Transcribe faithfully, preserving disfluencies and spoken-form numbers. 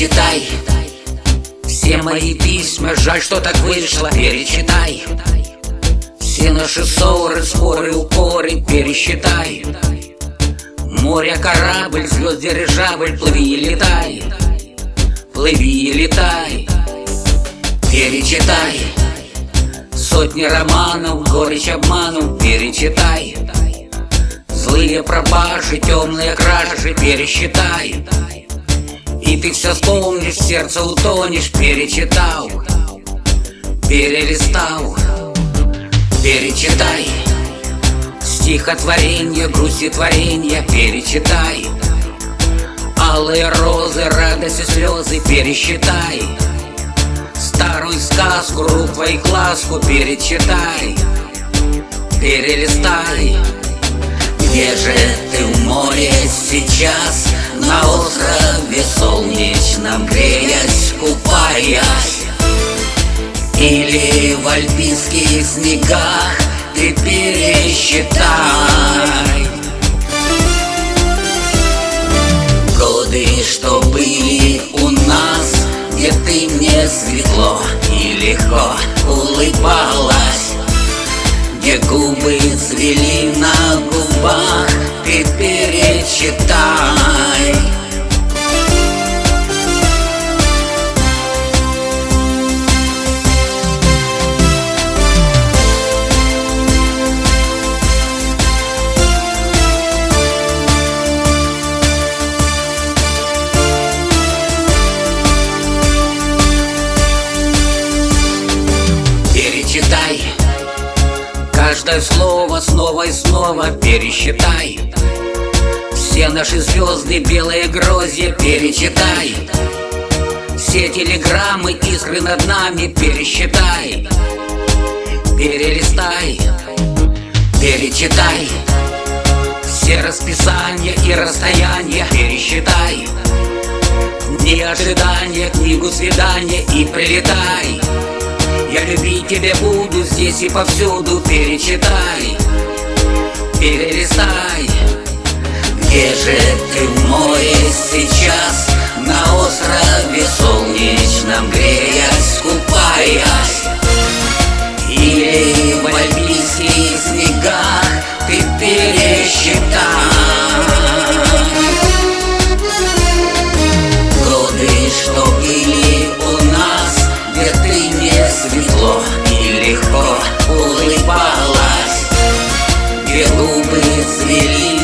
Перечитай все мои письма, жаль, что так вышло. Перечитай все наши ссоры, споры, упоры. Пересчитай море, корабль, звезд, дирижабль. Плыви и летай, плыви и летай. Перечитай сотни романов, горечь обманов. Перечитай злые пропажи, темные кражи. Пересчитай, и ты все вспомнишь, в сердце утонешь. Перечитал, перелистал. Перечитай стихотворение, грусть и творенье. Перечитай алые розы, радость и слезы. Пересчитай старую сказку, рук твоих ласку. Перечитай, перелистай. Где же ты в море сейчас, на острове солнечном греясь, купаясь? Или в альпийских снегах? Ты пересчитай годы, что были у нас, где ты мне светло и легко улыбалась, где губы цвели на губах. Ты перечитай. Перечитай каждое слово снова и снова. Пересчитай все наши звезды, белые гроздья. Перечитай все телеграммы, искры над нами. Пересчитай, перелистай. Перечитай все расписания и расстояния. Пересчитай дни ожидания, книгу свидания и прилетай. Я любить тебя буду здесь и повсюду. Перечитай, перелистай. Где же ты в море сейчас, на острове солнечном греясь, купаясь? Или в альпийских снегах? Ты пересчитай годы, что были у нас, где ты мне светло и легко улыбалась, где губы цвели